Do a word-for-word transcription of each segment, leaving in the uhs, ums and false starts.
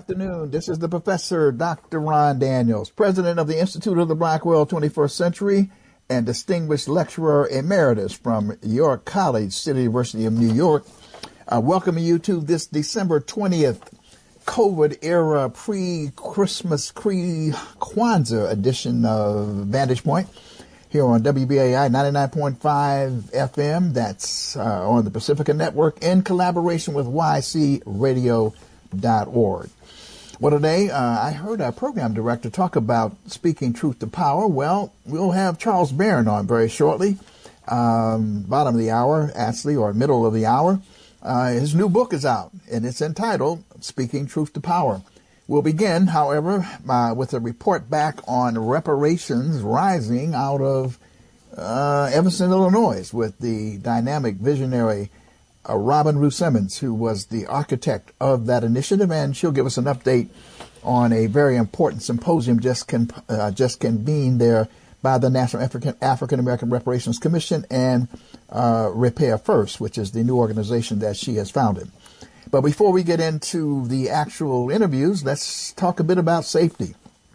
afternoon. This is the professor, Doctor Ron Daniels, president of the Institute of the Black World twenty-first Century and distinguished lecturer emeritus from York College, City University of New York. Uh, welcoming you to this December twentieth COVID-era pre-Christmas, pre-Kwanzaa edition of Vantage Point here on W B A I ninety-nine point five F M. That's uh, on the Pacifica Network in collaboration with Y C radio dot org. Well, today uh, I heard our program director talk about speaking truth to power. Well, we'll have Charles Barron on very shortly, um, bottom of the hour, actually, or middle of the hour. Uh, his new book is out, and it's entitled Speaking Truth to Power. We'll begin, however, uh, with a report back on reparations rising out of uh, Evanston, Illinois, with the dynamic visionary uh, Robin Rue Simmons, who was the architect of that initiative, and she'll give us an update on a very important symposium just con- uh, just convened there by the National African African American Reparations Commission and uh, Repair First, which is the new organization that she has founded. But before we get into the actual interviews, let's talk a bit about safety.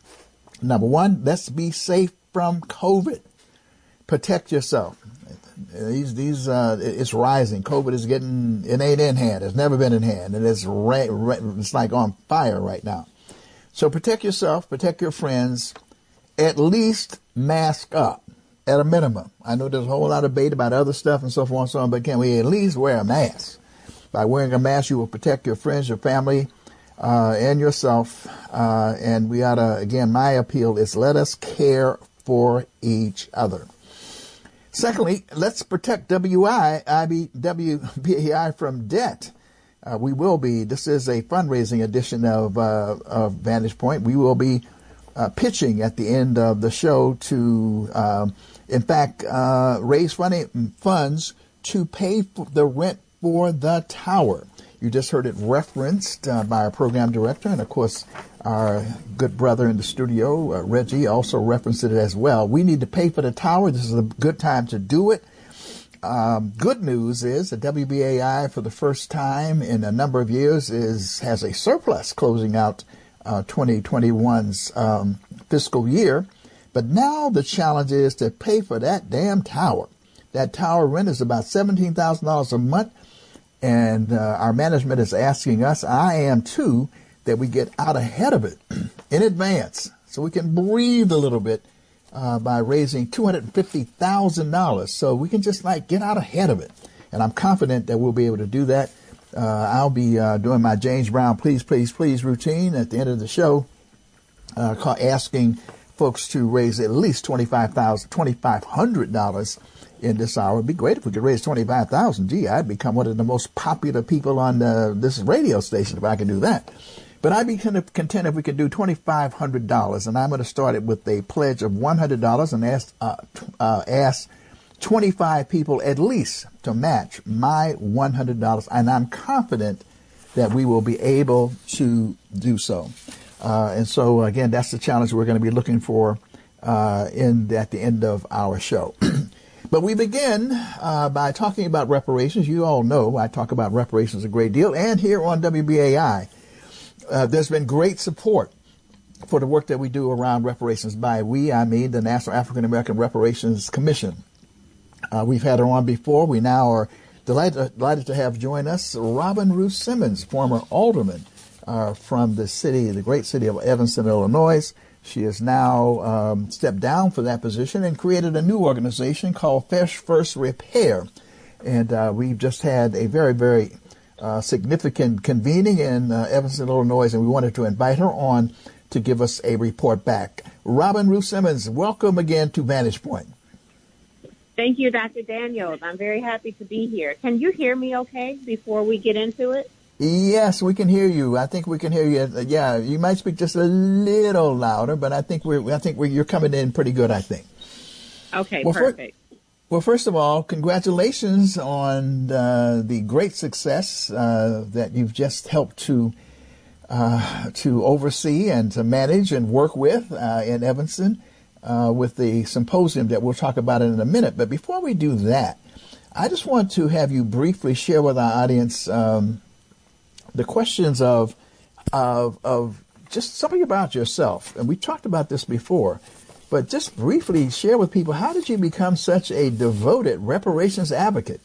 Number one, let's be safe from COVID. Protect yourself. These, these, uh, it's rising. COVID is getting, it ain't in hand. It's never been in hand. And it's, ra- ra- it's like on fire right now. So protect yourself, protect your friends, at least mask up at a minimum. I know there's a whole lot of debate about other stuff and so forth and so on, but can we at least wear a mask? By wearing a mask, you will protect your friends, your family, uh, and yourself. Uh, and we ought to, again, my appeal is let us care for each other. Secondly, let's protect W I, I B, W B A I from debt. Uh, we will be, this is a fundraising edition of, uh, of Vantage Point. We will be uh, pitching at the end of the show to, uh, in fact, uh, raise funding, funds to pay for the rent for the tower. You just heard it referenced uh, by our program director, and of course our good brother in the studio, uh, Reggie, also referenced it as well. We need to pay for the tower. This is a good time to do it. Um, good news is that W B A I, for the first time in a number of years, is has a surplus closing out uh, twenty twenty-one's um, fiscal year. But now the challenge is to pay for that damn tower. That tower rent is about seventeen thousand dollars a month. And uh, our management is asking us, I am too, that we get out ahead of it in advance so we can breathe a little bit uh, by raising two hundred fifty thousand dollars. So we can just like get out ahead of it. And I'm confident that we'll be able to do that. Uh, I'll be uh, doing my James Brown please, please, please routine at the end of the show, uh, call, asking folks to raise at least twenty-five thousand dollars, twenty-five hundred dollars in this hour. It'd be great if we could raise twenty-five thousand dollars. Gee, I'd become one of the most popular people on uh, this radio station if I could do that. But I'd be kind of content if we could do twenty-five hundred dollars. And I'm going to start it with a pledge of one hundred dollars and ask, uh, uh, ask twenty-five people at least to match my one hundred dollars. And I'm confident that we will be able to do so. Uh, and so, again, that's the challenge we're going to be looking for uh, in at the end of our show. But we begin uh, by talking about reparations. You all know I talk about reparations a great deal. And here on W B A I, uh, there's been great support for the work that we do around reparations. By we, I mean the National African American Reparations Commission. Uh, we've had her on before. We now are delighted, delighted to have join us Robin Rue Simmons, former alderman uh, from the city, the great city of Evanston, Illinois. She has now um, stepped down for that position and created a new organization called Fresh First Repair. And uh, we've just had a very, very uh, significant convening in uh, Evanston, Illinois, and we wanted to invite her on to give us a report back. Robin Rue Simmons, welcome again to Vantage Point. Thank you, Doctor Daniels. I'm very happy to be here. Can you hear me okay before we get into it? Yes, we can hear you. I think we can hear you. Yeah, you might speak just a little louder, but I think we're. I think we're, you're coming in pretty good. I think. Okay, well, perfect. For, well, first of all, congratulations on uh, the great success uh, that you've just helped to uh, to oversee and to manage and work with uh, in Evanston uh, with the symposium that we'll talk about in a minute. But before we do that, I just want to have you briefly share with our audience. Um, The questions of of, of just something about yourself. And we talked about this before, but just briefly share with people, how did you become such a devoted reparations advocate?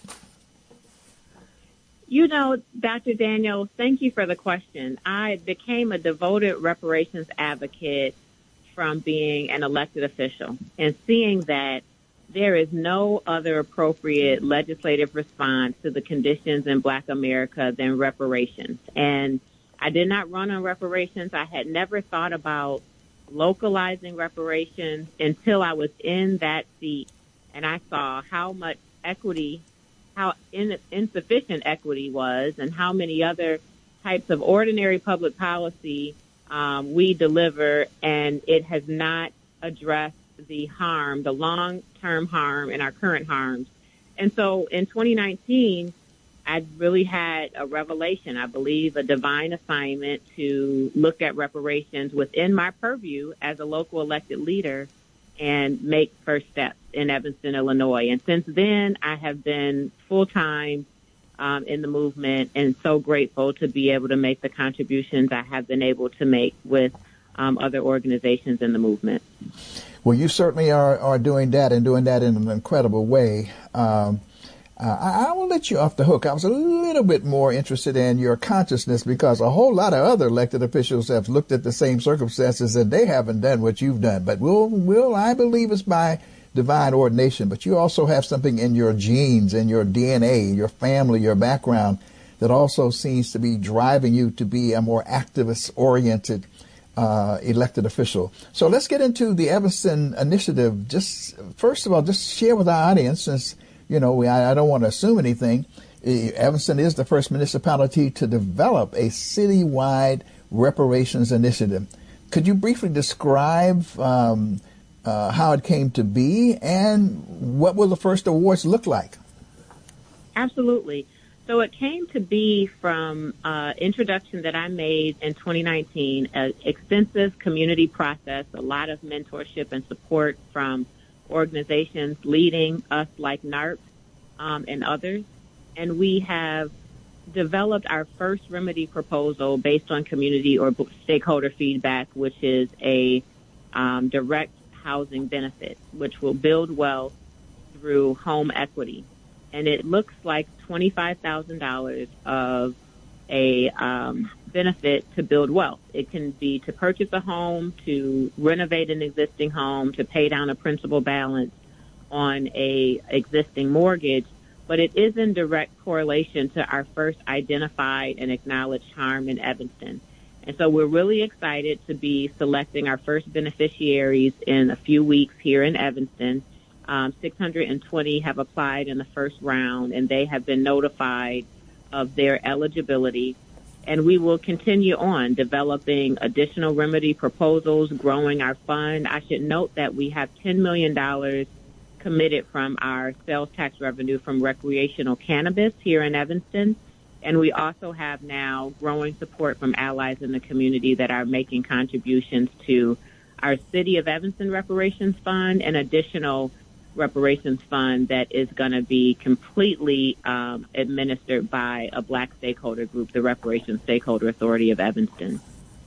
You know, Doctor Daniels, thank you for the question. I became a devoted reparations advocate from being an elected official and seeing that there is no other appropriate legislative response to the conditions in Black America than reparations. And I did not run on reparations. I had never thought about localizing reparations until I was in that seat and I saw how much equity, how in, insufficient equity was, and how many other types of ordinary public policy um, we deliver, and it has not addressed the harm, the long-term harm and our current harms. And so in twenty nineteen, I really had a revelation, I believe a divine assignment to look at reparations within my purview as a local elected leader and make first steps in Evanston, Illinois. And since then, I have been full-time um, in the movement and so grateful to be able to make the contributions I have been able to make with um, other organizations in the movement. Well, you certainly are, are doing that and doing that in an incredible way. Um, uh, I, I will let you off the hook. I was a little bit more interested in your consciousness because a whole lot of other elected officials have looked at the same circumstances and they haven't done what you've done. But we'll, we'll, I believe it's by divine ordination. But you also have something in your genes, in your D N A, your family, your background that also seems to be driving you to be a more activist-oriented Uh, elected official. So let's get into the Evanston initiative. Just first of all, just share with our audience, since you know we, I, I don't want to assume anything. Uh, Evanston is the first municipality to develop a citywide reparations initiative. Could you briefly describe um, uh, how it came to be and what will the first awards look like? Absolutely. So it came to be from uh, introduction that I made in twenty nineteen, an extensive community process, a lot of mentorship and support from organizations leading us like N A R P um, and others. And we have developed our first remedy proposal based on community or stakeholder feedback, which is a um, direct housing benefit, which will build wealth through home equity. And it looks like twenty-five thousand dollars of a um, benefit to build wealth. It can be to purchase a home, to renovate an existing home, to pay down a principal balance on a existing mortgage, but it is in direct correlation to our first identified and acknowledged harm in Evanston. And so we're really excited to be selecting our first beneficiaries in a few weeks here in Evanston. Um, six hundred twenty have applied in the first round, and they have been notified of their eligibility. And we will continue on developing additional remedy proposals, growing our fund. I should note that we have ten million dollars committed from our sales tax revenue from recreational cannabis here in Evanston. And we also have now growing support from allies in the community that are making contributions to our City of Evanston Reparations Fund, and additional reparations fund that is going to be completely um, administered by a Black stakeholder group, the Reparations Stakeholder Authority of Evanston.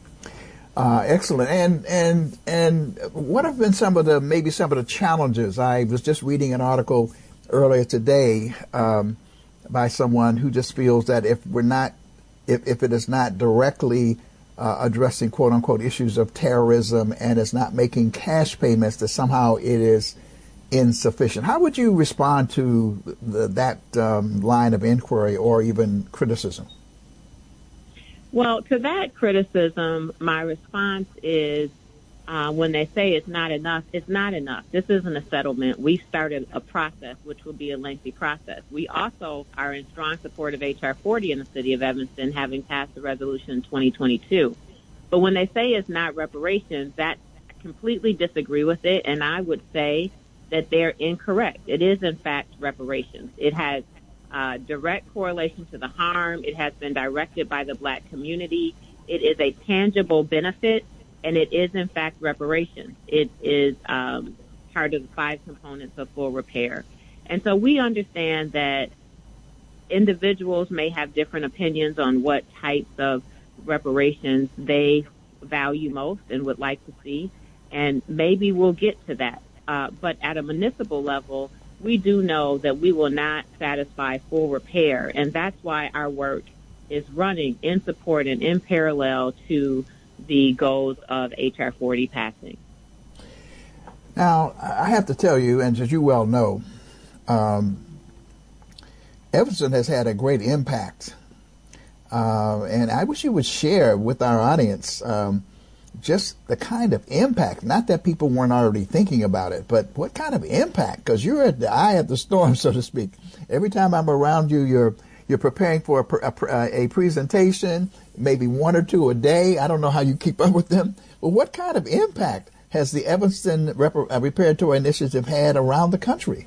Uh, excellent. And and and what have been some of the maybe some of the challenges? I was just reading an article earlier today um, by someone who just feels that if we're not, if, if it is not directly uh, addressing quote unquote issues of terrorism and is not making cash payments, that somehow it is insufficient. How would you respond to the, that um, line of inquiry or even criticism? Well, to that criticism, my response is uh, when they say it's not enough, it's not enough. This isn't a settlement. We started a process, which will be a lengthy process. We also are in strong support of H R forty in the City of Evanston, having passed the resolution in twenty twenty-two. But when they say it's not reparations, that I completely disagree with it, and I would say that they're incorrect. It is, in fact, reparations. It has uh, direct correlation to the harm. It has been directed by the Black community. It is a tangible benefit, and it is, in fact, reparations. It is um, part of the five components of full repair. And so we understand that individuals may have different opinions on what types of reparations they value most and would like to see. And maybe we'll get to that. Uh, but at a municipal level, we do know that we will not satisfy full repair. And that's why our work is running in support and in parallel to the goals of H R forty passing. Now, I have to tell you, and as you well know, um, Evanston has had a great impact. Uh, and I wish you would share with our audience um, just the kind of impact, not that people weren't already thinking about it, but what kind of impact? Because you're at the eye of the storm, so to speak. Every time I'm around you, you're you're preparing for a, a, a presentation, maybe one or two a day. I don't know how you keep up with them. But what kind of impact has the Evanston Rep- uh, Repair Tour Initiative had around the country?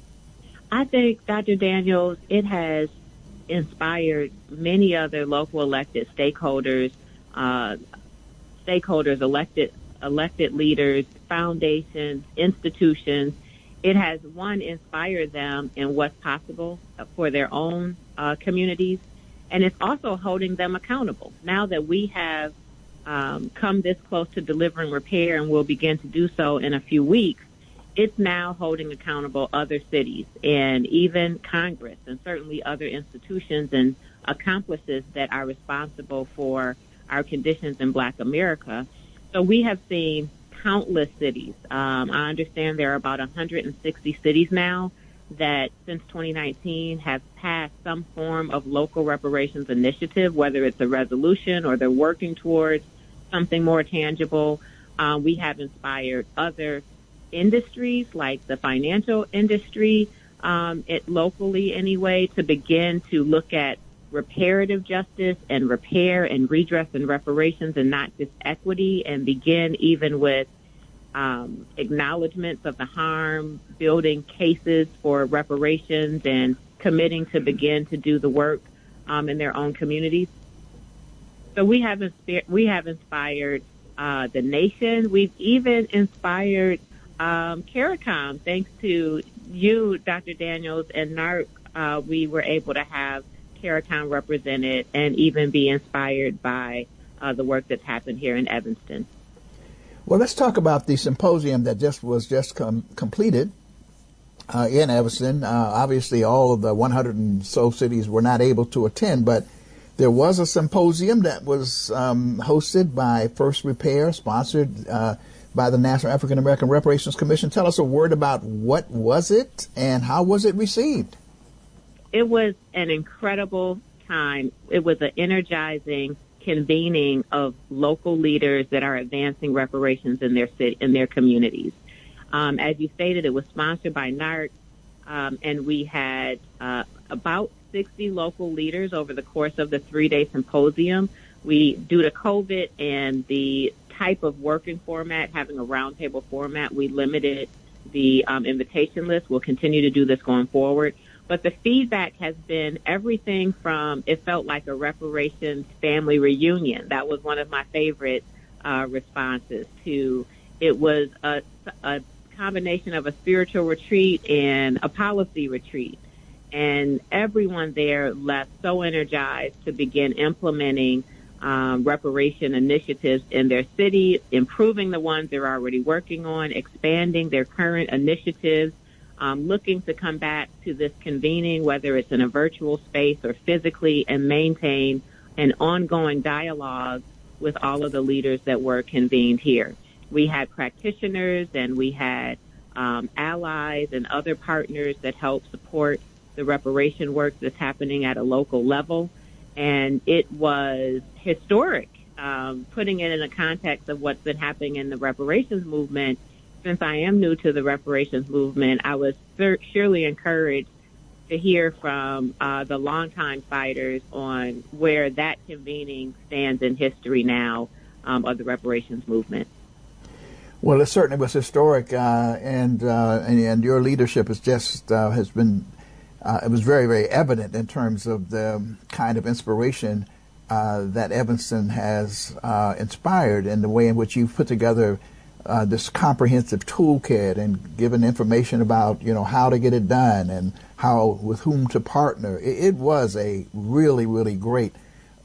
I think, Doctor Daniels, it has inspired many other local elected stakeholders, uh, stakeholders, elected elected leaders, foundations, institutions. It has, one, inspired them in what's possible for their own uh, communities, and it's also holding them accountable. Now that we have um, come this close to delivering repair and will begin to do so in a few weeks, it's now holding accountable other cities and even Congress and certainly other institutions and accomplices that are responsible for our conditions in Black America. So we have seen countless cities. Um, I understand there are about one hundred sixty cities now that since twenty nineteen have passed some form of local reparations initiative, whether it's a resolution or they're working towards something more tangible. Uh, we have inspired other industries like the financial industry, um, it locally anyway, to begin to look at reparative justice and repair and redress and reparations and not just equity, and begin even with um, acknowledgments of the harm, building cases for reparations, and committing to begin to do the work um, in their own communities. So we have inspired, we have inspired uh, the nation. We've even inspired um, CARICOM. Thanks to you, Doctor Daniels, and NARC, uh, we were able to have CARICOM represented and even be inspired by uh, the work that's happened here in Evanston. Well, let's talk about the symposium that just was just com- completed uh, in Evanston. Uh, obviously, all of the one hundred and so cities were not able to attend, but there was a symposium that was um, hosted by First Repair, sponsored uh, by the National African American Reparations Commission. Tell us a word about what was it and how was it received? It was an incredible time. It was an energizing convening of local leaders that are advancing reparations in their city, in their communities. Um, as you stated, it was sponsored by NARC, um, and we had uh, about sixty local leaders over the course of the three-day symposium. We, due to COVID and the type of working format, having a roundtable format, we limited the um, invitation list. We'll continue to do this going forward. But the feedback has been everything from, it felt like a reparations family reunion. That was one of my favorite uh, responses, to it was a, a combination of a spiritual retreat and a policy retreat. And everyone there left so energized to begin implementing um, reparation initiatives in their city, improving the ones they're already working on, expanding their current initiatives, Um, looking to come back to this convening, whether it's in a virtual space or physically, and maintain an ongoing dialogue with all of the leaders that were convened here. We had practitioners and we had um, allies and other partners that help support the reparation work that's happening at a local level. And it was historic, um, putting it in the context of what's been happening in the reparations movement. Since I am new to the reparations movement, I was sur- surely encouraged to hear from uh, the longtime fighters on where that convening stands in history now um, of the reparations movement. Well, it certainly was historic, uh, and, uh, and and your leadership is just uh, has been uh, it was very very evident in terms of the kind of inspiration uh, that Evanston has uh, inspired, and the way in which you've put together Uh, this comprehensive toolkit and given information about, you know, how to get it done and how, with whom to partner. It, it was a really, really great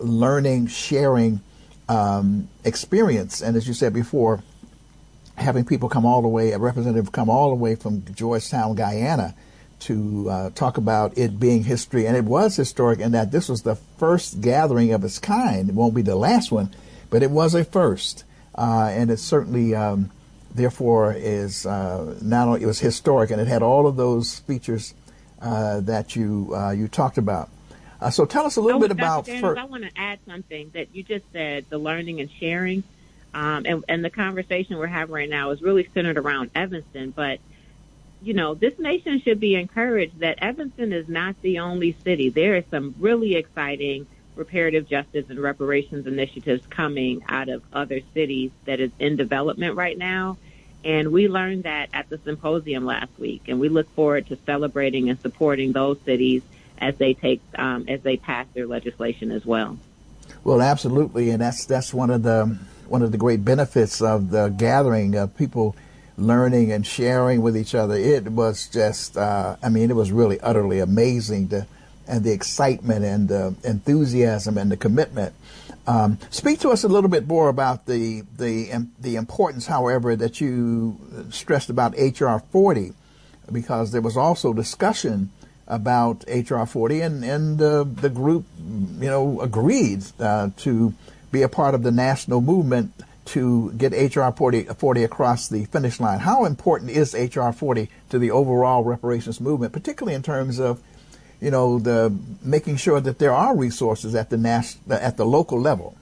learning, sharing um, experience. And as you said before, having people come all the way, a representative come all the way from Georgetown, Guyana, to uh, talk about it being history. And it was historic in that this was the first gathering of its kind. It won't be the last one, but it was a first. Uh, and it certainly, um, therefore, is uh, not only, it was historic, and it had all of those features uh, that you uh, you talked about. Uh, so tell us a little oh, bit Doctor about... Daniels, fir- I want to add something that you just said, the learning and sharing. Um, and, and the conversation we're having right now is really centered around Evanston. But, you know, this nation should be encouraged that Evanston is not the only city. There is some really exciting reparative justice and reparations initiatives coming out of other cities that is in development right now. And we learned that at the symposium last week. And we look forward to celebrating and supporting those cities as they take, um, as they pass their legislation as well. Well, absolutely. And that's, that's one of the... one of the great benefits of the gathering of people learning and sharing with each other. It was just, uh, I mean, it was really utterly amazing, to, and the excitement and the enthusiasm and the commitment. Um, speak to us a little bit more about the, the, the importance, however, that you stressed about H R forty, because there was also discussion about H R forty, and, and uh, the group, you know, agreed uh, to be a part of the national movement to get H R forty across the finish line. How important is H R forty to the overall reparations movement, particularly in terms of, you know, the making sure that there are resources at the national, at the local level?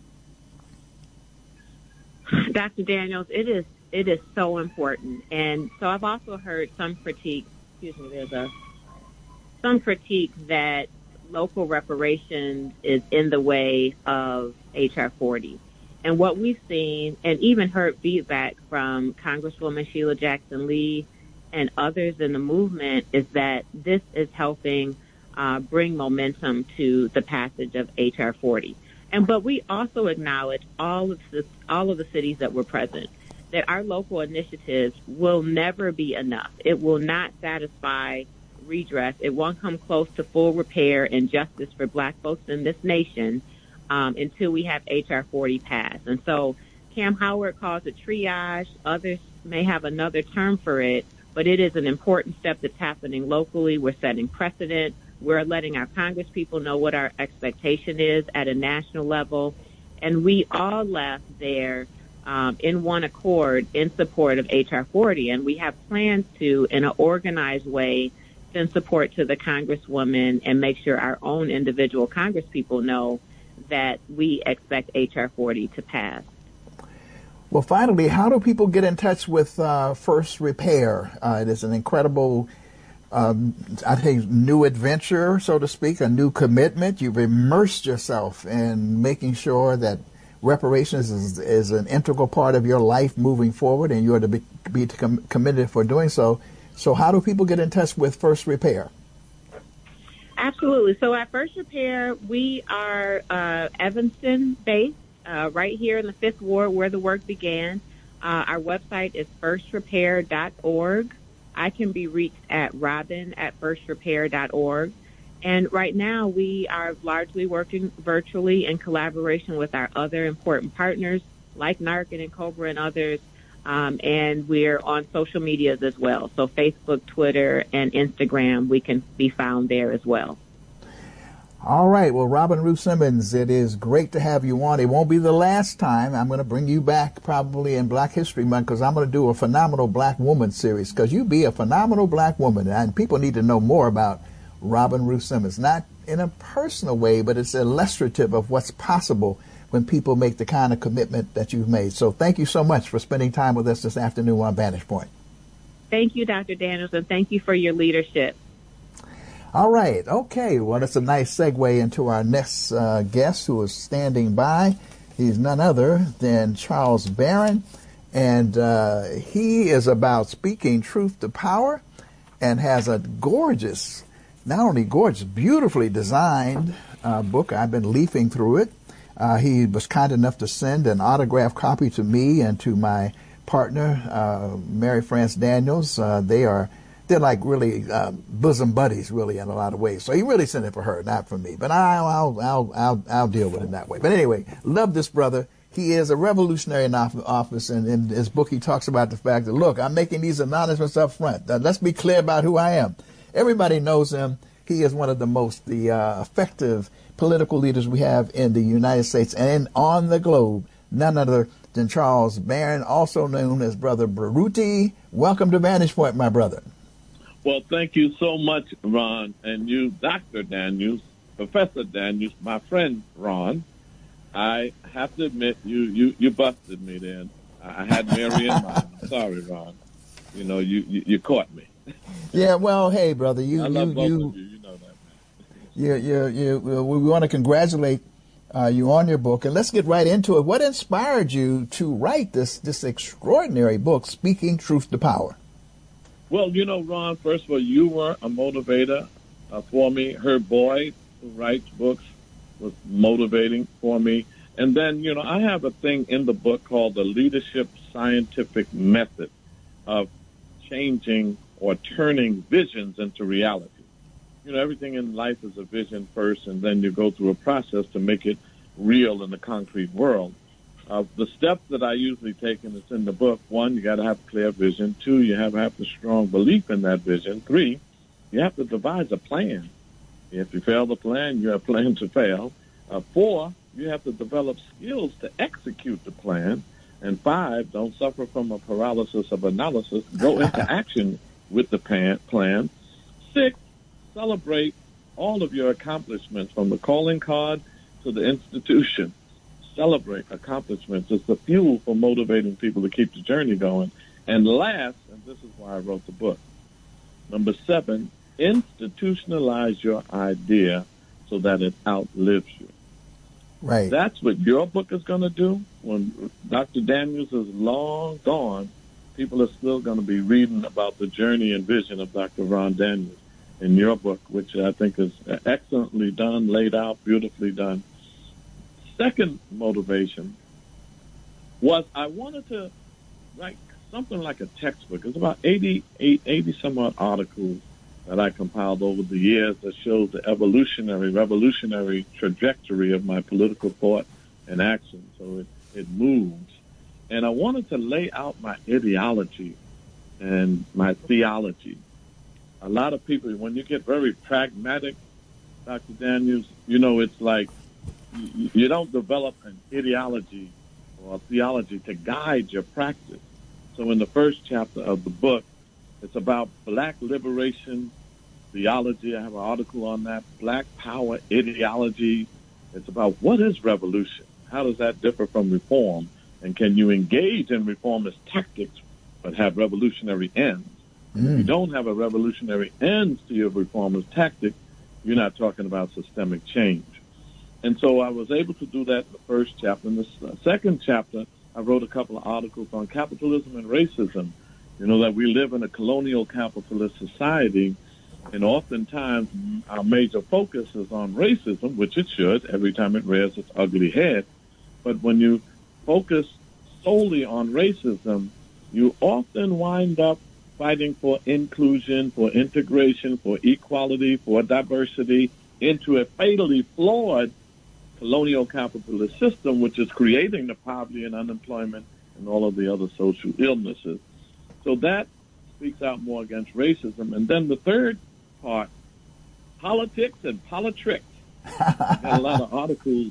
Doctor Daniels, it is it is so important, and so I've also heard some critique. Excuse me, there's a some critique that local reparations is in the way of H R forty. And what we've seen, and even heard feedback from Congresswoman Sheila Jackson Lee and others in the movement, is that this is helping uh, bring momentum to the passage of H R forty. And but we also acknowledge all of the, all of the cities that were present, that our local initiatives will never be enough. It will not satisfy redress. It won't come close to full repair and justice for Black folks in this nation um, until we have H R forty passed. And so Cam Howard calls it triage. Others may have another term for it, but it is an important step that's happening locally. We're setting precedent. We're letting our Congress people know what our expectation is at a national level. And we all left there um, in one accord in support of H R forty. And we have plans to, in an organized way, send support to the Congresswoman and make sure our own individual Congress people know that we expect H R forty to pass. Well, finally, how do people get in touch with uh, First Repair? Uh, it is an incredible, um, I think, new adventure, so to speak, a new commitment. You've immersed yourself in making sure that reparations is, is an integral part of your life moving forward, and you are to be, be com- committed for doing so. So how do people get in touch with First Repair? Absolutely. So at First Repair, we are uh, Evanston-based, uh, right here in the Fifth Ward where the work began. Uh, our website is first repair dot org. I can be reached at robin at first repair dot org. And right now we are largely working virtually in collaboration with our other important partners like Narcan and Cobra and others. Um, and we're on social medias as well. So Facebook, Twitter, and Instagram, we can be found there as well. All right. Well, Robin Ruth Simmons, it is great to have you on. It won't be the last time. I'm going to bring you back probably in Black History Month, because I'm going to do a Phenomenal Black Woman series, because you be a phenomenal Black woman. And people need to know more about Robin Ruth Simmons, not in a personal way, but it's illustrative of what's possible when people make the kind of commitment that you've made. So thank you so much for spending time with us this afternoon on Vantage Point. Thank you, Doctor Daniels, and thank you for your leadership. All right. Okay. Well, that's a nice segue into our next uh, guest who is standing by. He's none other than Charles Barron, and uh, he is about speaking truth to power and has a gorgeous, not only gorgeous, beautifully designed uh, book. I've been leafing through it. Uh, he was kind enough to send an autographed copy to me and to my partner, uh, Mary France Daniels. Uh, they are they're like really um, bosom buddies, really, in a lot of ways. So he really sent it for her, not for me. But I'll I'll I'll I'll, I'll deal with it that way. But anyway, love this brother. He is a revolutionary in office, and in his book he talks about the fact that, look, I'm making these announcements up front. Now, let's be clear about who I am. Everybody knows him. He is one of the most the uh, effective political leaders we have in the United States and on the globe. None other than Charles Barron, also known as Brother Baruti. Welcome to Vantage Point, my brother. Well, thank you so much, Ron, and you, Doctor Daniels, Professor Daniels, my friend Ron. I have to admit, you, you, you busted me then. I had Mary in mind. Sorry, Ron. You know, you, you, you caught me. Yeah, well, hey, brother, you, I love you, both you, of you. You know that, man. You, you, you, we want to congratulate uh, you on your book, and let's get right into it. What inspired you to write this this extraordinary book, Speaking Truth to Power? Well, you know, Ron, first of all, you were a motivator uh, for me. Herb Boyd, who writes books, was motivating for me. And then, you know, I have a thing in the book called the Leadership Scientific Method of changing or turning visions into reality. You know, everything in life is a vision first, and then you go through a process to make it real in the concrete world. Uh, the steps that I usually take, and it's in the book: one, you got to have a clear vision. Two, you have to have a strong belief in that vision. Three, you have to devise a plan. If you fail the plan, you have plans to fail. Uh, four, you have to develop skills to execute the plan. And five, don't suffer from a paralysis of analysis. Go into action with the pan, plan. Six, celebrate all of your accomplishments, from the calling card to the institution. Celebrate accomplishments. It's the fuel for motivating people to keep the journey going. And last, and this is why I wrote the book, number seven, institutionalize your idea so that it outlives you. Right. That's what your book is going to do. When Doctor Daniels is long gone, people are still going to be reading about the journey and vision of Doctor Ron Daniels in your book, which I think is excellently done, laid out, beautifully done. Second motivation was I wanted to write something like a textbook. It's about eighty-eight, eighty some odd articles that I compiled over the years that shows the evolutionary, revolutionary trajectory of my political thought and action. So it, it moves. And I wanted to lay out my ideology and my theology. A lot of people, when you get very pragmatic, Doctor Daniels, you know, it's like you, you don't develop an ideology or a theology to guide your practice. So in the first chapter of the book, it's about black liberation theology. I have an article on that. Black power ideology. It's about what is revolution? How does that differ from reform? And can you engage in reformist tactics but have revolutionary ends? Mm. If you don't have a revolutionary end to your reformist tactic, you're not talking about systemic change. And so I was able to do that in the first chapter. In the second chapter, I wrote a couple of articles on capitalism and racism. You know, that we live in a colonial capitalist society, and oftentimes our major focus is on racism, which it should, every time it rears its ugly head. But when you focus solely on racism, you often wind up fighting for inclusion, for integration, for equality, for diversity into a fatally flawed colonial capitalist system, which is creating the poverty and unemployment and all of the other social illnesses. So that speaks out more against racism. And then the third part, politics and politricks. I got a lot of articles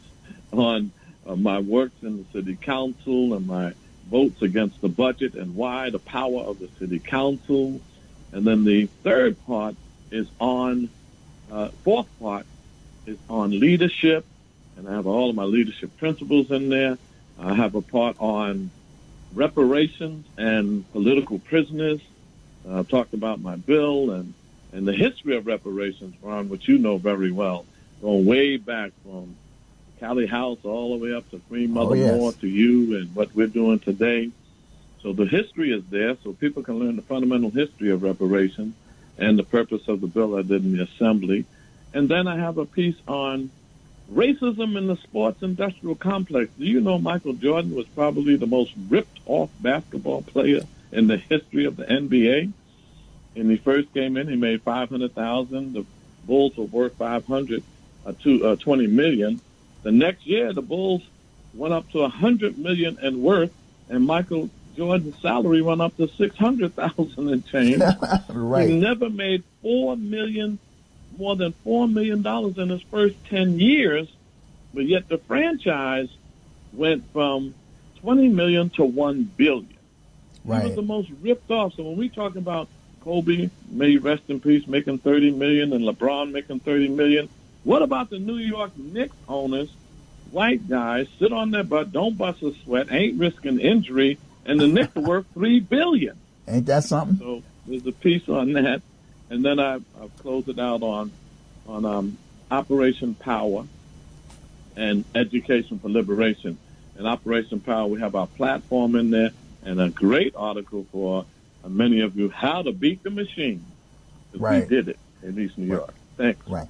on uh, my works in the city council and my votes against the budget and why, the power of the city council. And then the third part is on, uh, fourth part is on leadership. And I have all of my leadership principles in there. I have a part on reparations and political prisoners. Uh, I've talked about my bill and, and the history of reparations, Ron, which you know very well, going way back from Callie House all the way up to Queen Mother oh, yes. Moore to you and what we're doing today. So the history is there so people can learn the fundamental history of reparations and the purpose of the bill I did in the assembly. And then I have a piece on racism in the sports industrial complex. Do you know Michael Jordan was probably the most ripped-off basketball player in the history of the N B A? And he first came in, he made five hundred thousand. The Bulls were worth five hundred, uh, to uh, twenty million. The next year, the Bulls went up to one hundred million in worth, and Michael Jordan's salary went up to six hundred thousand and change. Right. He never made four million, more than four million dollars in his first ten years, but yet the franchise went from twenty million to one billion. Right. He was the most ripped off. So when we talk about Kobe, may he rest in peace, making thirty million, and LeBron making thirty million, what about the New York Knicks owners, white guys, sit on their butt, don't bust a sweat, ain't risking injury, and the Knicks are worth three billion. Ain't that something? So there's a piece on that, and then I I've closed it out on on um, Operation Power and Education for Liberation. In Operation Power, we have our platform in there and a great article for uh, many of you, how to beat the machine. Right. We did it in East New York. Thanks. Right.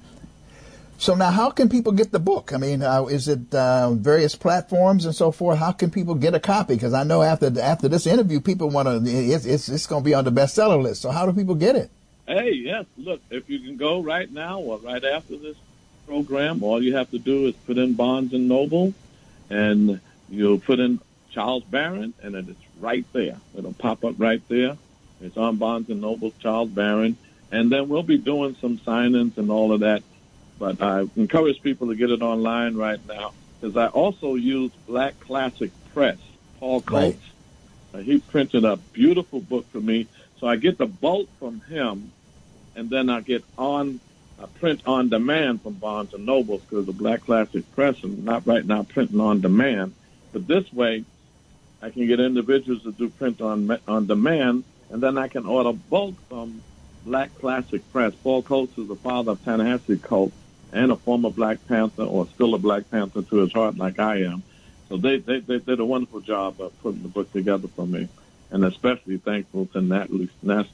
So now, how can people get the book? I mean, uh, is it uh, various platforms and so forth? How can people get a copy? Because I know after after this interview, people want to. It's it's, it's going to be on the bestseller list. So how do people get it? Hey, yes. Look, if you can go right now or right after this program, all you have to do is put in Barnes and Noble, and you'll put in Charles Barron, and it's right there. It'll pop up right there. It's on Barnes and Noble, Charles Barron, and then we'll be doing some signings and all of that. But I encourage people to get it online right now, because I also use Black Classic Press. Paul Coates, right. uh, he printed a beautiful book for me. So I get the bulk from him, and then I get on uh, print on demand from Barnes and Noble, because the Black Classic Press is not right now printing on demand. But this way, I can get individuals to do print on on demand, and then I can order bulk from Black Classic Press. Paul Coates is the father of Ta-Nehisi Coates, and a former Black Panther, or still a Black Panther to his heart like I am. So they, they, they did a wonderful job of putting the book together for me, and especially thankful to Natalie,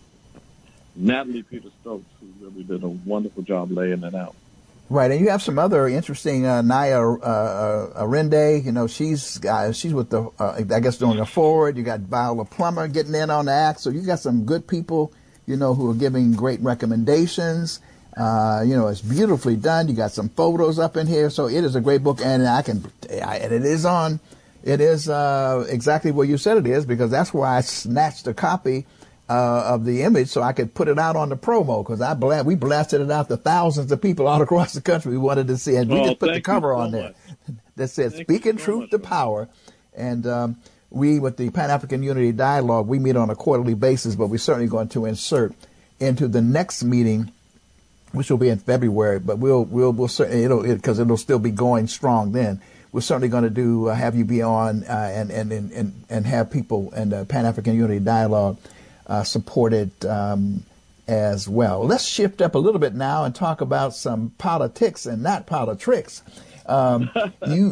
Natalie Peter-Stokes, who really did a wonderful job laying it out. Right, and you have some other interesting, uh, Naya uh, Arende, you know, she's uh, she's with the, uh, I guess, doing a forward. You got Viola Plummer getting in on the act, so you got some good people, you know, who are giving great recommendations. Uh, you know, it's beautifully done. You got some photos up in here, so it is a great book, and I can, I, and it is on, it is uh, exactly where you said it is, because that's why I snatched a copy uh, of the image so I could put it out on the promo, because I bla- we blasted it out to thousands of people all across the country. We wanted to see it. We oh, just put the cover so on there much. that said thank "Speaking so Truth much, to man. Power," and um, we, with the Pan-African Unity Dialogue, we meet on a quarterly basis, but we're certainly going to insert into the next meeting, which will be in February, but we'll we'll we'll certainly it'll because it, it'll still be going strong then. We're certainly going to do uh, have you be on uh, and, and and and have people and uh, Pan African Unity Dialogue uh, supported um, as well. Let's shift up a little bit now and talk about some politics and not politics. Um, you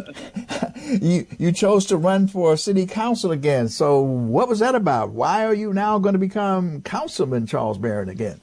you you chose to run for city council again. So what was that about? Why are you now going to become Councilman Charles Barron again?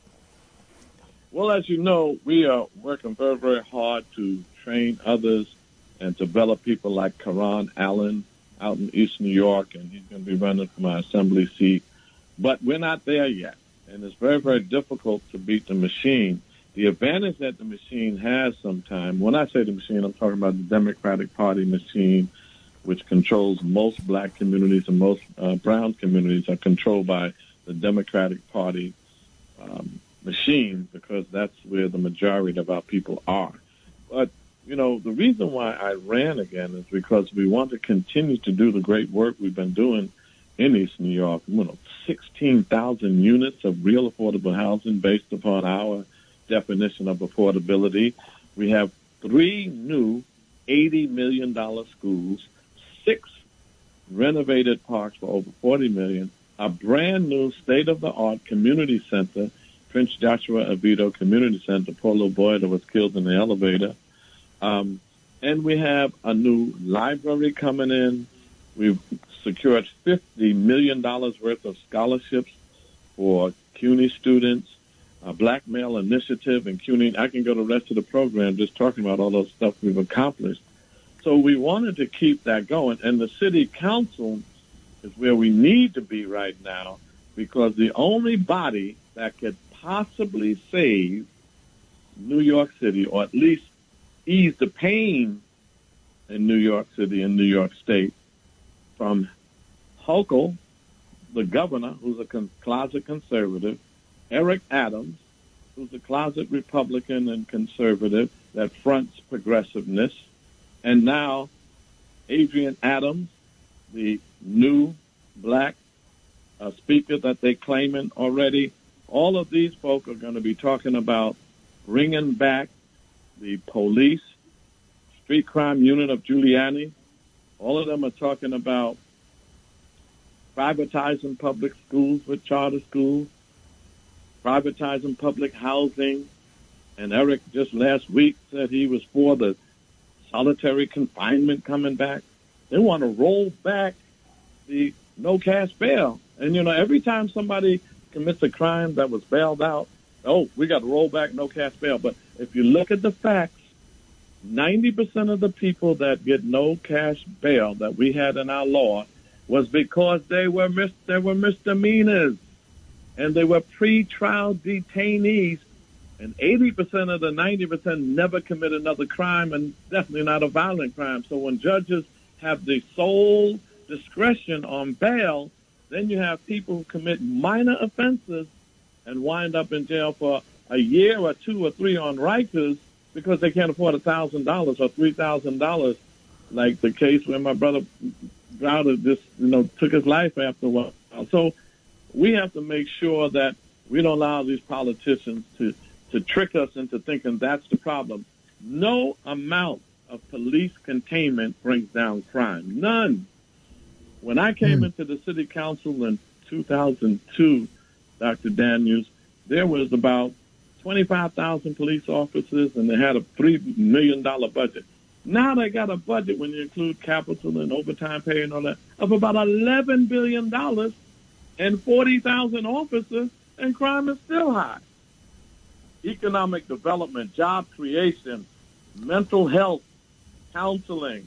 Well, as you know, we are working very, very hard to train others and develop people like Karan Allen out in East New York, and he's going to be running for my assembly seat. But we're not there yet, and it's very, very difficult to beat the machine. The advantage that the machine has sometimes, when I say the machine, I'm talking about the Democratic Party machine, which controls most black communities and most uh, brown communities are controlled by the Democratic Party um machine, because that's where the majority of our people are. But, you know, the reason why I ran again is because we want to continue to do the great work we've been doing in East New York. You know, sixteen thousand units of real affordable housing based upon our definition of affordability. We have three new eighty million dollars schools, six renovated parks for over forty million dollars, a brand new state-of-the-art community center, Prince Joshua Avito Community Center. Poor little boy that was killed in the elevator. Um, and we have a new library coming in. We've secured fifty million dollars worth of scholarships for CUNY students, a Black Male Initiative in CUNY. I can go the rest of the program just talking about all those stuff we've accomplished. So we wanted to keep that going. And the city council is where we need to be right now, because the only body that could possibly save New York City, or at least ease the pain in New York City and New York State, from Hochul, the governor, who's a con- closet conservative, Eric Adams, who's a closet Republican and conservative that fronts progressiveness, and now Adrian Adams, the new black uh, speaker that they're claiming already. All of these folk are going to be talking about bringing back the police, street crime unit of Giuliani. All of them are talking about privatizing public schools with charter schools, privatizing public housing. And Eric just last week said he was for the solitary confinement coming back. They want to roll back the no cash bail. And, you know, every time somebody commits a crime that was bailed out, oh, we got to roll back no cash bail. But if you look at the facts, ninety percent of the people that get no cash bail that we had in our law was because they were mis- they were misdemeanors and they were pre-trial detainees. And eighty percent of the ninety percent never commit another crime, and definitely not a violent crime. So when judges have the sole discretion on bail, then you have people who commit minor offenses and wind up in jail for a year or two or three on Rikers because they can't afford a thousand dollars or three thousand dollars, like the case where my brother Browder just, you know, took his life after a while. So we have to make sure that we don't allow these politicians to, to trick us into thinking that's the problem. No amount of police containment brings down crime. None. When I came mm. into the city council in two thousand two, Doctor Daniels, there was about twenty-five thousand police officers, and they had a three million dollars budget. Now they got a budget, when you include capital and overtime pay and all that, of about eleven billion dollars and forty thousand officers, and crime is still high. Economic development, job creation, mental health, counseling.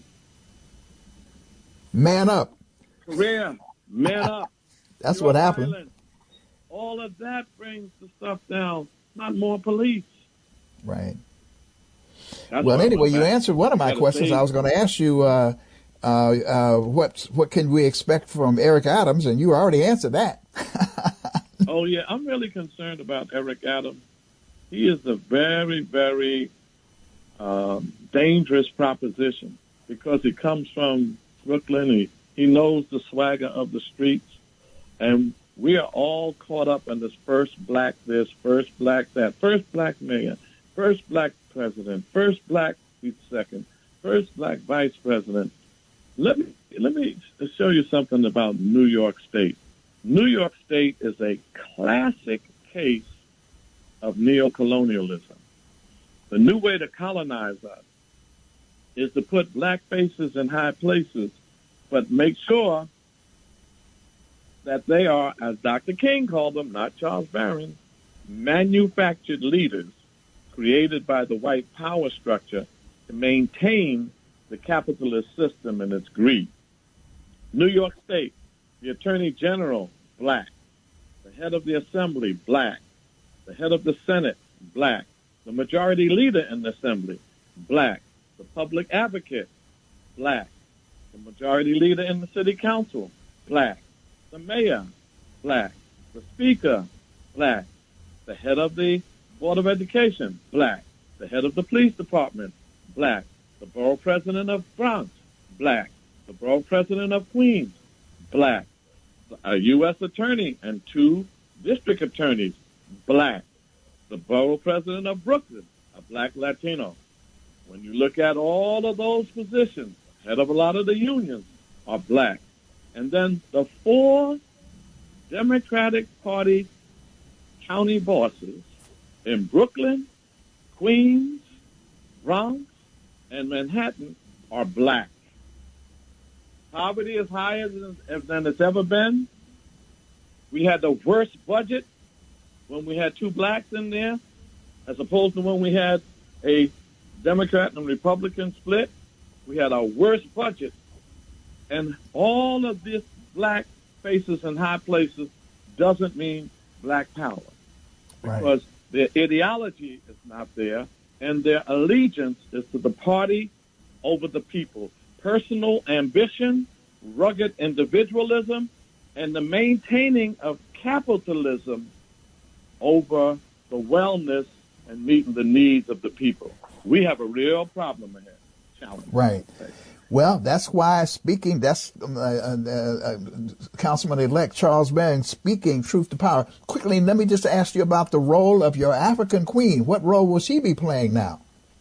Man up. Career, man up. That's what happened. Violence. All of that brings the stuff down, not more police. Right. That's well, anyway, you answered one of my questions. I was going to ask you uh, uh, uh, what what can we expect from Eric Adams, and you already answered that. Oh, yeah, I'm really concerned about Eric Adams. He is a very, very um, dangerous proposition because he comes from Brooklyn. He, he knows the swagger of the streets, and we are all caught up in this first black this, first black that, first black mayor, first black president, first black second, first black vice president. Let me let me show you something about New York State. New York State is a classic case of neocolonialism. The new way to colonize us is to put black faces in high places, but make sure that they are, as Doctor King called them, not Charles Barron, manufactured leaders created by the white power structure to maintain the capitalist system and its greed. New York State, the Attorney General, black. The head of the Assembly, black. The head of the Senate, black. The majority leader in the Assembly, black. The public advocate, black. The majority leader in the City Council, black. The mayor, black. The speaker, black. The head of the Board of Education, black. The head of the police department, black. The borough president of Bronx, black. The borough president of Queens, black. A U S attorney and two district attorneys, black. The borough president of Brooklyn, a black Latino. When you look at all of those positions, head of a lot of the unions are black. And then the four Democratic Party county bosses in Brooklyn, Queens, Bronx, and Manhattan are black. Poverty is higher than, than it's ever been. We had the worst budget when we had two blacks in there, as opposed to when we had a Democrat and Republican split. We had our worst budget. And all of this black faces in high places doesn't mean black power. because right. their ideology is not there, and their allegiance is to the party over the people. Personal ambition, rugged individualism, and the maintaining of capitalism over the wellness and meeting the needs of the people. We have a real problem ahead. Challenge. Right. right. Well, that's why speaking, that's uh, uh, uh, Councilman-elect Charles Berring speaking truth to power. Quickly, let me just ask you about the role of your African queen. What role will she be playing now?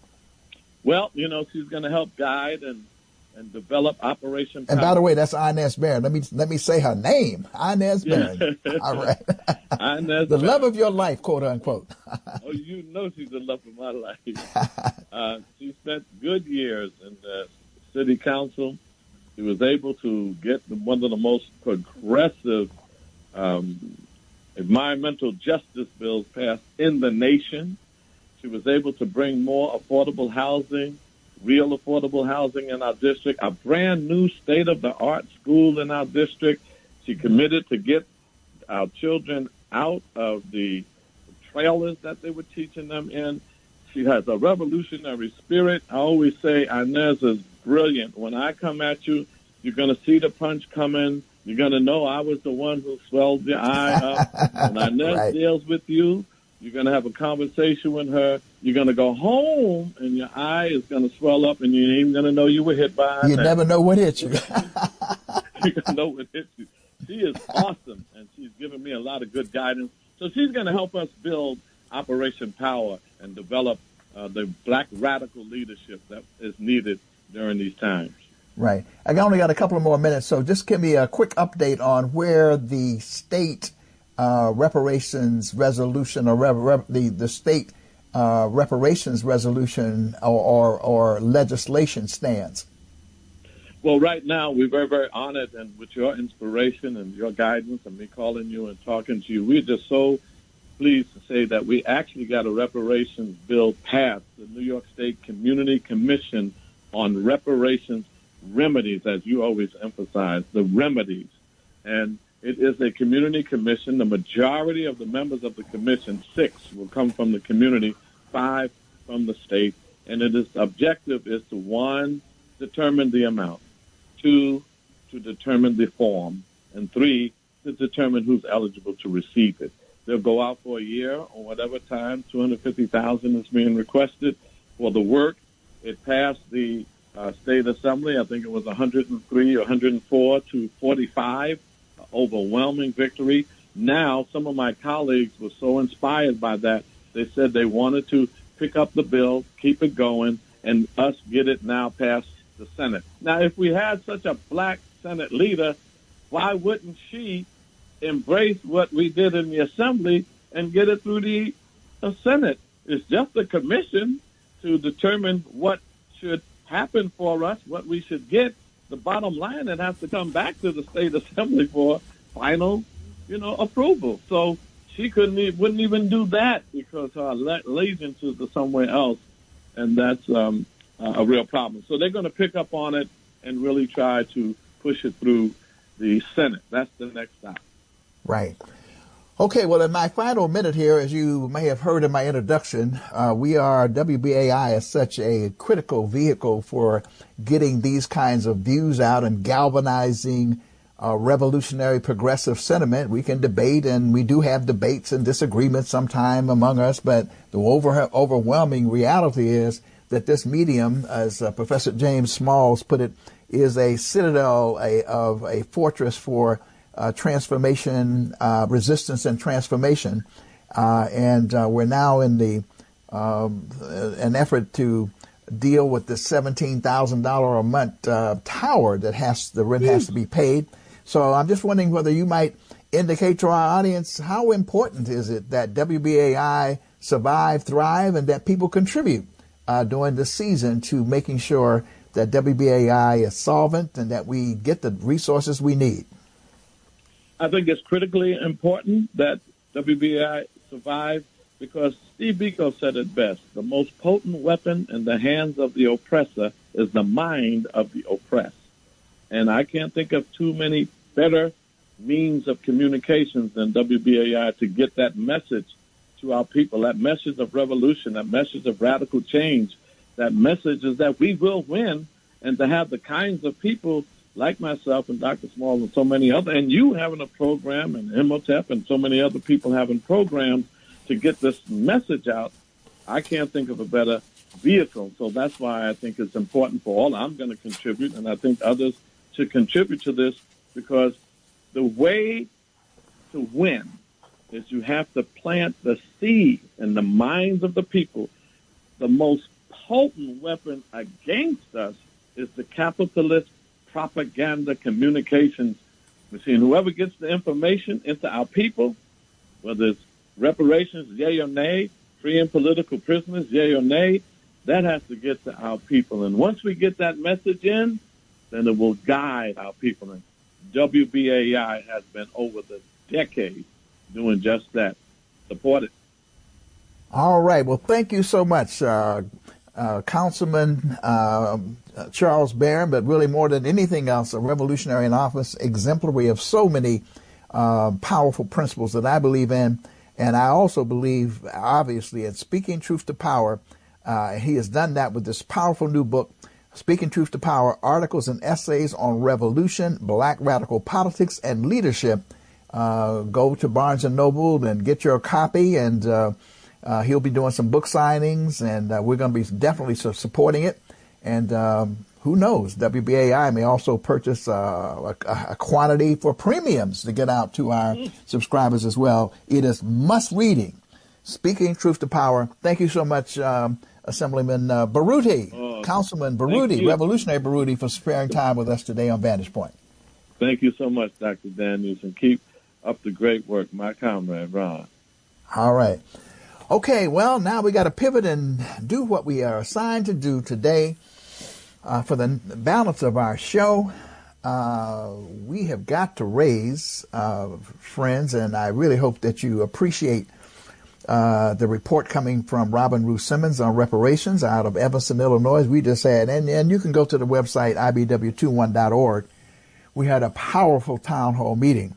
Well, you know, she's going to help guide and, and develop Operation Power. And by the way, that's Inez Berring. Let me let me say her name, Inez Berring. All right. Inez the Berring. love of your life, quote unquote. Oh, you know she's the love of my life. Uh, she spent good years in the city council. She was able to get one of the most progressive um, environmental justice bills passed in the nation. She was able to bring more affordable housing, real affordable housing in our district, a brand new state-of-the-art school in our district. She committed to get our children out of the trailers that they were teaching them in. She has a revolutionary spirit. I always say Inez is brilliant. When I come at you, you're going to see the punch coming. You're going to know I was the one who swelled your eye up. When Inez right. deals with you, you're going to have a conversation with her. You're going to go home, and your eye is going to swell up, and you ain't even going to know you were hit by her. You never know what hit you. You're going to know what hit you. She is awesome, and she's given me a lot of good guidance. So she's going to help us build Operation Power and develop uh, the black radical leadership that is needed during these times. Right. I only got a couple of more minutes, so just give me a quick update on where the state uh, reparations resolution or rep- rep- the, the state uh, reparations resolution or, or, or legislation stands. Well, right now, we're very, very honored, and with your inspiration and your guidance and me calling you and talking to you, we're just so pleased to say that we actually got a reparations bill passed, the New York State Community Commission on Reparations Remedies, as you always emphasize, the remedies. And it is a community commission. The majority of the members of the commission, six, will come from the community, five from the state. And it is objective is to, one, determine the amount, two, to determine the form, and three, to determine who's eligible to receive it. They'll go out for a year or whatever time. two hundred fifty thousand dollars is being requested for the work. It passed the uh, state assembly. I think it was one hundred three or one hundred four to forty-five, uh, overwhelming victory. Now, some of my colleagues were so inspired by that, they said they wanted to pick up the bill, keep it going, and us get it now past the Senate. Now, if we had such a black Senate leader, why wouldn't she embrace what we did in the Assembly and get it through the uh, Senate? It's just a commission to determine what should happen for us, what we should get. The bottom line, it has to come back to the State Assembly for final, you know, approval. So she couldn't even, wouldn't even do that because her allegiance is to somewhere else, and that's um, a real problem. So they're going to pick up on it and really try to push it through the Senate. That's the next stop. Right. Okay, well, in my final minute here, as you may have heard in my introduction, uh, we are, W B A I is such a critical vehicle for getting these kinds of views out and galvanizing uh, revolutionary progressive sentiment. We can debate, and we do have debates and disagreements sometime among us, but the over, overwhelming reality is that this medium, as uh, Professor James Smalls put it, is a citadel a, of a fortress for Uh, transformation, uh, resistance and transformation. Uh, and uh, we're now in the um, an effort to deal with the seventeen thousand dollars a month uh, tower that has, the rent has to be paid. So I'm just wondering whether you might indicate to our audience how important is it that W B A I survive, thrive, and that people contribute uh, during the season to making sure that W B A I is solvent and that we get the resources we need. I think it's critically important that W B A I survive because Steve Biko said it best. The most potent weapon in the hands of the oppressor is the mind of the oppressed. And I can't think of too many better means of communications than W B A I to get that message to to our people, that message of revolution, that message of radical change, that message is that we will win, and to have the kinds of people like myself and Doctor Small and so many other, and you having a program, and Imhotep and so many other people having programs to get this message out, I can't think of a better vehicle. So that's why I think it's important for all. I'm going to contribute, and I think others should contribute to this, because the way to win is you have to plant the seed in the minds of the people. The most potent weapon against us is the capitalist propaganda communications machine. Whoever gets the information into our people, whether it's reparations, yay or nay, freeing political prisoners, yay or nay, that has to get to our people. And once we get that message in, then it will guide our people. And W B A I has been over the decades doing just that. Support it. All right. Well, thank you so much, uh, uh, Councilman uh, Charles Barron, but really more than anything else, a revolutionary in office, exemplary of so many uh, powerful principles that I believe in. And I also believe, obviously, in speaking truth to power. Uh, he has done that with this powerful new book, Speaking Truth to Power, Articles and Essays on Revolution, Black Radical Politics and Leadership. Uh, go to Barnes and Noble and get your copy, and uh, uh, he'll be doing some book signings, and uh, we're going to be definitely supporting it. And um, who knows, W B A I may also purchase uh, a, a quantity for premiums to get out to our mm. subscribers as well. It is must reading. Speaking Truth to Power. Thank you so much, um, Assemblyman uh, Baruti, oh, Councilman Baruti, Revolutionary Baruti, for sparing time with us today on Vantage Point. Thank you so much, Doctor Daniels, and keep up the great work, my comrade, Ron. All right. Okay, well, now we got to pivot and do what we are assigned to do today. Uh, for the balance of our show, uh, we have got to raise, uh, friends, and I really hope that you appreciate Uh, the report coming from Robin Rue Simmons on reparations out of Evanston, Illinois. We just had, and, and you can go to the website, I B W twenty-one dot org. We had a powerful town hall meeting,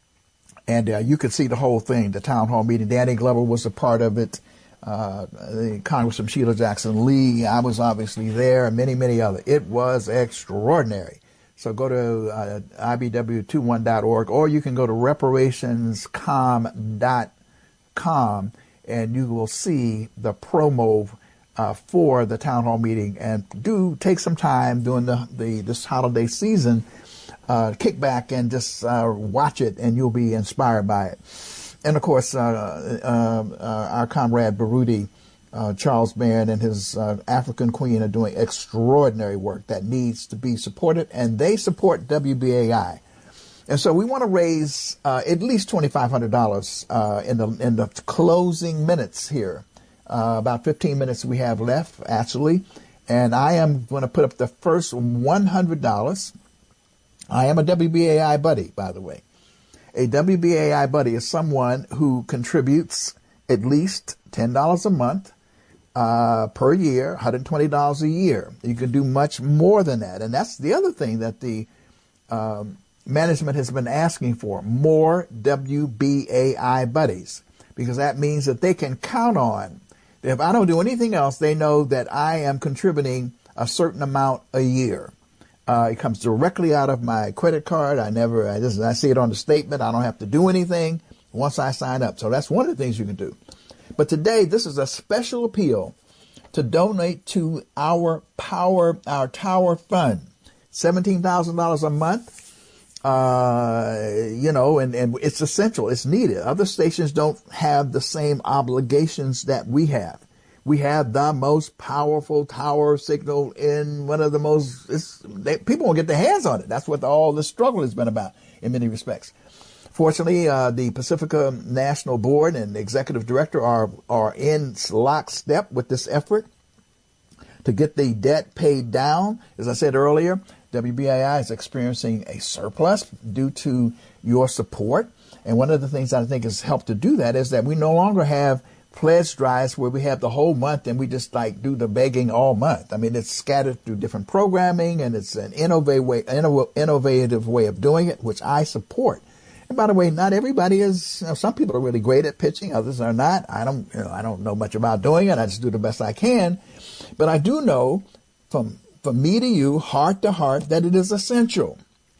and uh, you could see the whole thing, the town hall meeting. Danny Glover was a part of it, uh, the Congressman Sheila Jackson Lee. I was obviously there, and many, many others. It was extraordinary. So go to uh, I B W twenty-one dot org, or you can go to reparations com dot com. And you will see the promo uh, for the town hall meeting. And do take some time during the, the this holiday season, uh, kick back and just uh, watch it, and you'll be inspired by it. And of course, uh, uh, uh, our comrade Baruti, uh, Charles Barron, and his uh, African Queen are doing extraordinary work that needs to be supported, and they support W B A I. And so we want to raise uh, at least twenty-five hundred dollars uh, in the in the closing minutes here, uh, about fifteen minutes we have left, actually. And I am going to put up the first one hundred dollars. I am a W B A I buddy, by the way. A W B A I buddy is someone who contributes at least ten dollars a month uh, per year, one hundred twenty dollars a year. You can do much more than that. And that's the other thing that the um, management has been asking for, more W B A I buddies, because that means that they can count on, if I don't do anything else, they know that I am contributing a certain amount a year. Uh, it comes directly out of my credit card. I never, I just, I see it on the statement. I don't have to do anything once I sign up. So that's one of the things you can do. But today, this is a special appeal to donate to our power, our tower fund, seventeen thousand dollars a month. Uh, you know, and, and it's essential. It's needed. Other stations don't have the same obligations that we have. We have the most powerful tower signal in one of the most, it's, they, people won't get their hands on it. That's what the, all the struggle has been about in many respects. Fortunately, uh, the Pacifica National Board and the executive director are, are in lockstep with this effort to get the debt paid down. As I said earlier, W B A I is experiencing a surplus due to your support. And one of the things I think has helped to do that is that we no longer have pledge drives where we have the whole month and we just like do the begging all month. I mean, it's scattered through different programming, and it's an innovative way, innovative way of doing it, which I support. And by the way, not everybody is, you know, some people are really great at pitching, others are not. I don't, you know, I don't know much about doing it. I just do the best I can. But I do know from, from me to you, heart to heart, that it is essential.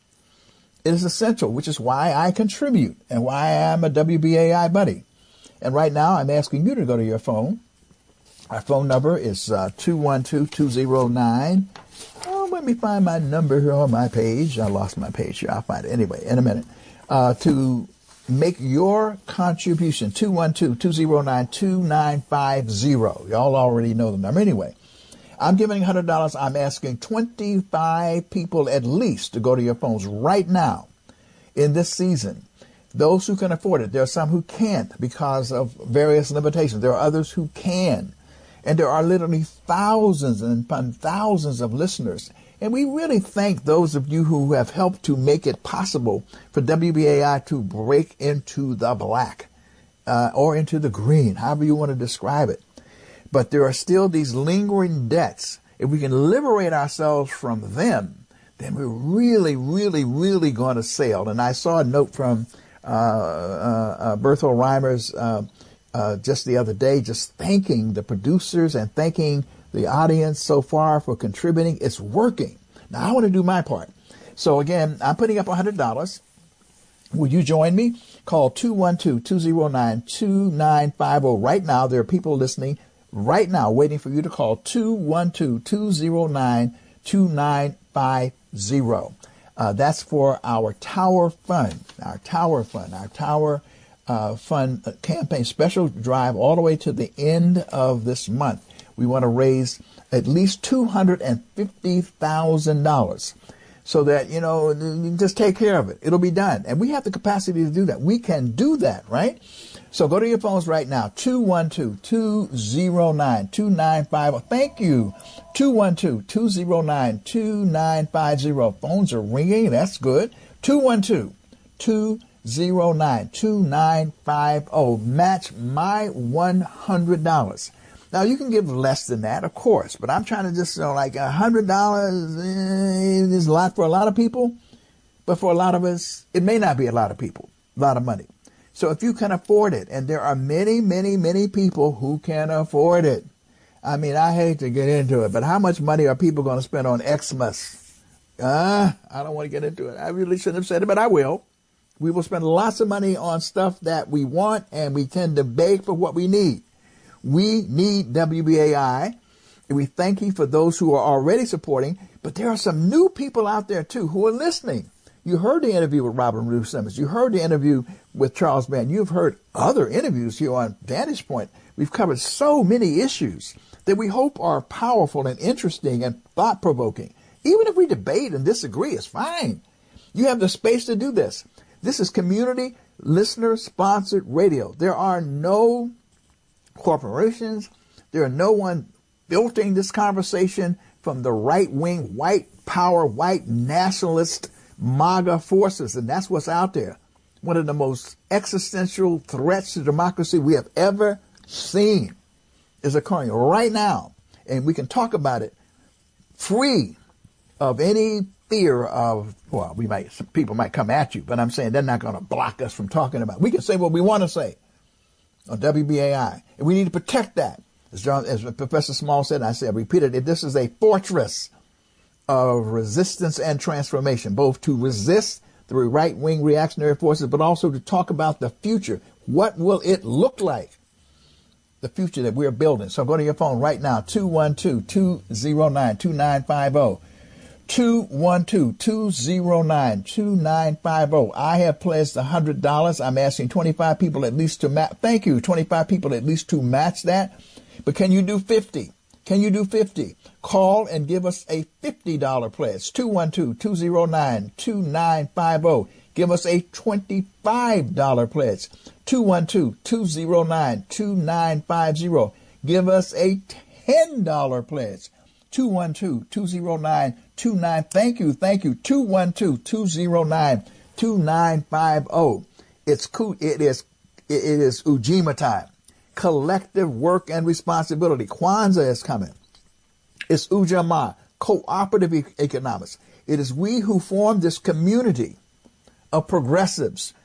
It is essential, which is why I contribute and why I'm a W B A I buddy. And right now I'm asking you to go to your phone. Our phone number is uh, two one two, two zero nine. Oh, let me find my number here on my page. I lost my page here. I'll find it anyway in a minute. Uh, to make your contribution, two one two, two zero nine, two nine five zero. Y'all already know the number anyway. I'm giving one hundred dollars. I'm asking twenty-five people at least to go to your phones right now in this season. Those who can afford it. There are some who can't because of various limitations. There are others who can. And there are literally thousands and thousands of listeners. And we really thank those of you who have helped to make it possible for W B A I to break into the black uh, or into the green, however you want to describe it. But there are still these lingering debts. If we can liberate ourselves from them, then we're really, really, really going to sail. And I saw a note from uh, uh, uh, Berthel Reimers uh, uh, just the other day, just thanking the producers and thanking the audience so far for contributing. It's working. Now, I want to do my part. So, again, I'm putting up one hundred dollars. Will you join me? Call two one two, two zero nine, two nine five zero right now. There are people listening right now waiting for you to call two one two, two zero nine, two nine five zero. Uh, that's for our Tower Fund, our Tower Fund, our Tower uh, Fund campaign special drive all the way to the end of this month. We want to raise at least two hundred fifty thousand dollars so that, you know, just take care of it. It'll be done. And we have the capacity to do that. We can do that, right? So go to your phones right now, two one two, two zero nine, two nine five zero. Thank you. two one two, two zero nine, two nine five zero. Phones are ringing. That's good. two one two, two zero nine, two nine five zero. Match my one hundred dollars. Now, you can give less than that, of course, but I'm trying to just, you know, like one hundred dollars eh, is a lot for a lot of people, but for a lot of us, it may not be a lot of people, a lot of money. So if you can afford it, and there are many, many, many people who can afford it. I mean, I hate to get into it, but how much money are people going to spend on Xmas? Uh, I don't want to get into it. I really shouldn't have said it, but I will. We will spend lots of money on stuff that we want, and we tend to beg for what we need. We need W B A I, and we thank you for those who are already supporting, but there are some new people out there, too, who are listening. You heard the interview with Robin Ruth Simmons. You heard the interview with Charles Mann. You've heard other interviews here on Vantage Point. We've covered so many issues that we hope are powerful and interesting and thought-provoking. Even if we debate and disagree, it's fine. You have the space to do this. This is community listener-sponsored radio. There are no corporations. There are no one filtering this conversation from the right-wing, white power, white nationalist MAGA forces, and that's what's out there. One of the most existential threats to democracy we have ever seen is occurring right now, and we can talk about it free of any fear of, well, we might, some people might come at you, but I'm saying they're not going to block us from talking about it. We can say what we want to say on W B A I, and we need to protect that. As John, as Professor Small said, and I said, I repeated it, this is a fortress of resistance and transformation, both to resist the right-wing reactionary forces, but also to talk about the future. What will it look like? The future that we're building. So go to your phone right now, two one two, two zero nine, two nine five zero. two one two, two zero nine, two nine five zero. I have pledged one hundred dollars. I'm asking twenty-five people at least to match. Thank you, twenty-five people at least to match that. But can you do fifty? Can you do fifty? Call and give us a fifty dollars pledge. two one two, two zero nine, two nine five zero. Give us a twenty-five dollars pledge. two one two, two zero nine, two nine five zero. Give us a ten dollars pledge. two one two, two zero nine, two nine. Thank you, thank you. two one two, two zero nine, two nine five zero. It's cool. It is, it is Ujima time. Collective work and responsibility. Kwanzaa is coming. It's Ujamaa, cooperative economics. It is we who form this community of progressives,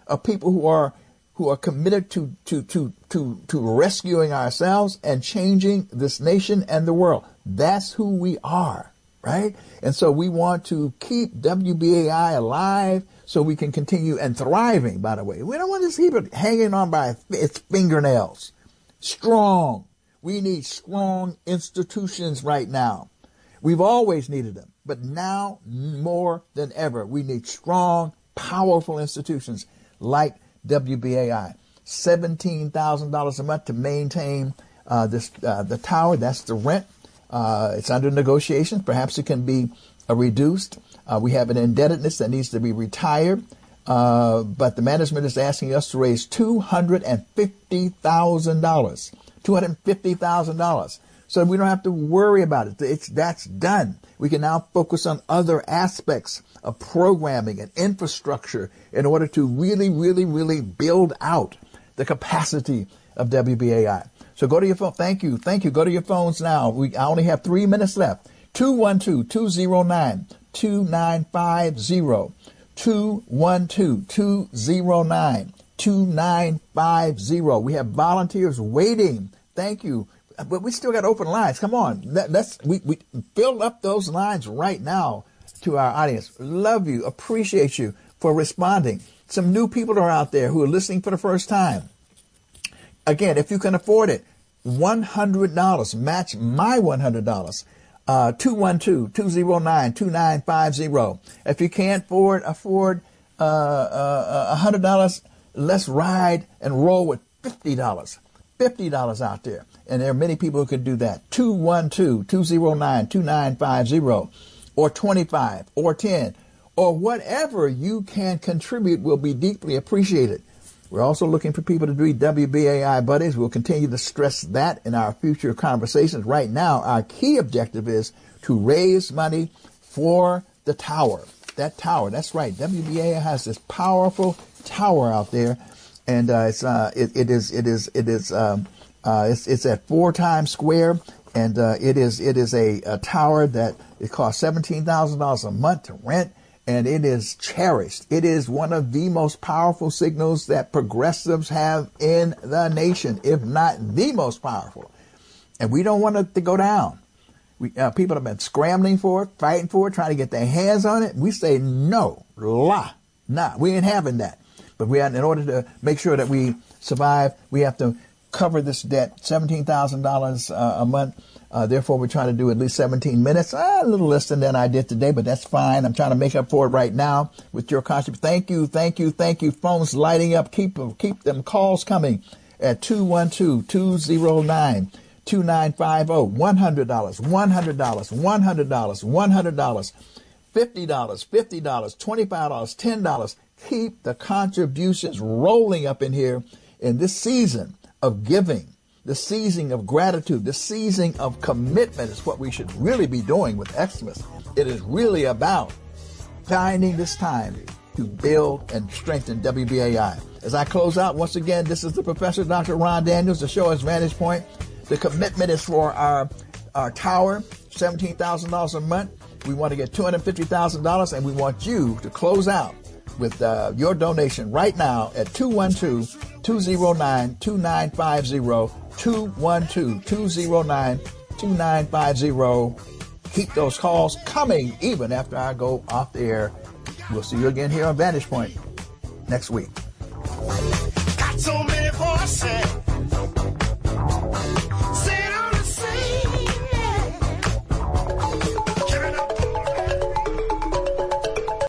of people who are who are committed to to to to to rescuing ourselves and changing this nation and the world. That's who we are, right? And so we want to keep W B A I alive so we can continue and thriving, by the way. We don't want to keep it hanging on by its fingernails. Strong. We need strong institutions right now. We've always needed them, but now more than ever, we need strong, powerful institutions like W B A I. seventeen thousand dollars a month to maintain uh, this uh, the tower. That's the rent. Uh, it's under negotiation. Perhaps it can be uh, reduced. Uh, we have an indebtedness that needs to be retired. Uh, but the management is asking us to raise two hundred fifty thousand dollars. two hundred fifty thousand dollars. So we don't have to worry about it. It's, that's done. We can now focus on other aspects of programming and infrastructure in order to really, really, really build out the capacity of W B A I. So go to your phone. Thank you. Thank you. Go to your phones now. We, I only have three minutes left. two one two, two oh nine, two nine five oh. two one two, two oh nine, two nine five oh. We have volunteers waiting. Thank you. But we still got open lines. Come on. Let, let's, we, we fill up those lines right now to our audience. Love you. Appreciate you for responding. Some new people are out there who are listening for the first time. Again, if you can afford it, one hundred dollars. Match my one hundred dollars. Uh, two one two, two oh nine, two nine five oh. If you can't afford, afford uh, uh, one hundred dollars, let's ride and roll with fifty dollars. fifty dollars out there. And there are many people who could do that. two one two, two oh nine, two nine five oh. Or twenty-five, or ten, or whatever you can contribute will be deeply appreciated. We're also looking for people to be W B A I buddies. We'll continue to stress that in our future conversations. Right now, our key objective is to raise money for the tower. That tower, that's right. W B A I has this powerful tower out there, and uh, it's uh, it, it is it is it is um, uh, it's it's at four Times Square, and uh, it is it is a, a tower that it costs seventeen thousand dollars a month to rent. And it is cherished. It is one of the most powerful signals that progressives have in the nation, if not the most powerful. And we don't want it to go down. We, uh, people have been scrambling for it, fighting for it, trying to get their hands on it. We say no, la, nah, we ain't having that. But we have, in order to make sure that we survive, we have to cover this debt, seventeen thousand dollars uh, a month. Uh, therefore, we're trying to do at least seventeen minutes, uh, a little less than that I did today, but that's fine. I'm trying to make up for it right now with your contribution. Thank you, thank you, thank you. Phones lighting up. Keep keep them calls coming at two one two, two oh nine, two nine five oh. one hundred dollars, one hundred dollars, one hundred dollars, one hundred dollars, fifty dollars, fifty dollars, twenty-five dollars, ten dollars. Keep the contributions rolling up in here in this season of giving. The season of gratitude, the season of commitment is what we should really be doing with Xmas. It is really about finding this time to build and strengthen W B A I. As I close out, once again, this is the Professor Doctor Ron Daniels. The show is Vantage Point. The commitment is for our, our tower, seventeen thousand dollars a month. We want to get two hundred fifty thousand dollars, and we want you to close out with uh, your donation right now at two one two, two oh nine, two nine five oh, two one two, two oh nine, two nine five oh. Keep those calls coming even after I go off the air. We'll see you again here on Vantage Point next week.